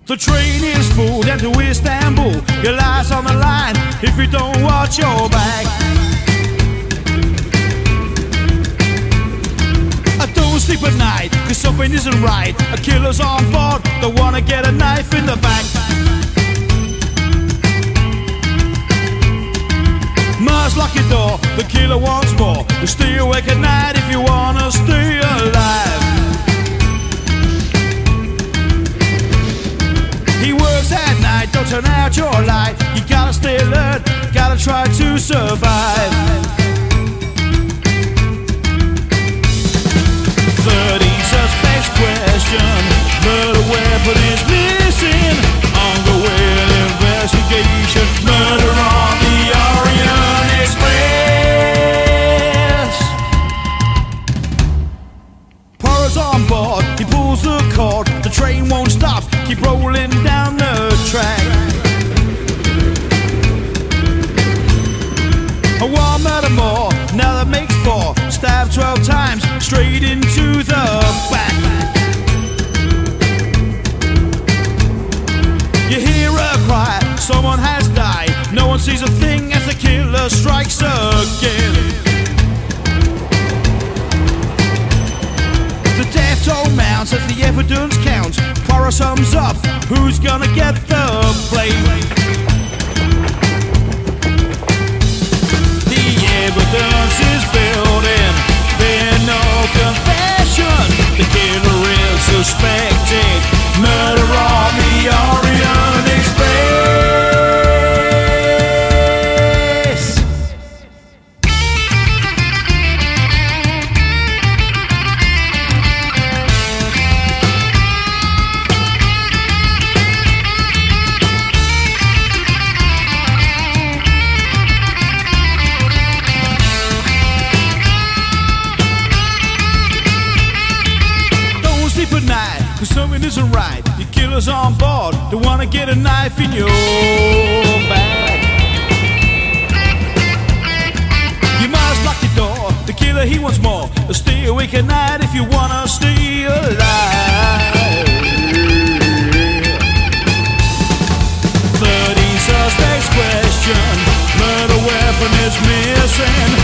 The train is full down to Istanbul. Your life's on the line if you don't watch your back. I don't sleep at night, cause something isn't right. A killer's on board, they wanna get a knife in the back. Must lock your door, the killer wants more. You stay awake at night if you wanna stay alive. He works at night, don't turn out your light. You gotta stay alert, gotta try to survive. 30 suspects questioned, murder weapon is missing. Ongoing investigation, murder on the Orient Express. Poirot's on board, he pulls the cord. The train won't stop, keep rolling down the track. One murder more, now that makes 4. Stabbed 12 times, straight into the back. You hear a cry, someone has died. No one sees a thing as the killer strikes again. The death toll mounts as the evidence counts. Poirot sums up, who's gonna get the blame? The evidence is building, there's no confession. The killer is suspected, murder on the Orient Express. At night, cause something isn't right. The killer's on board, they wanna get a knife in your back. You must lock your door, the killer he wants more. Stay awake at night if you wanna stay alive. 30 suspects questioned, murder weapon is missing.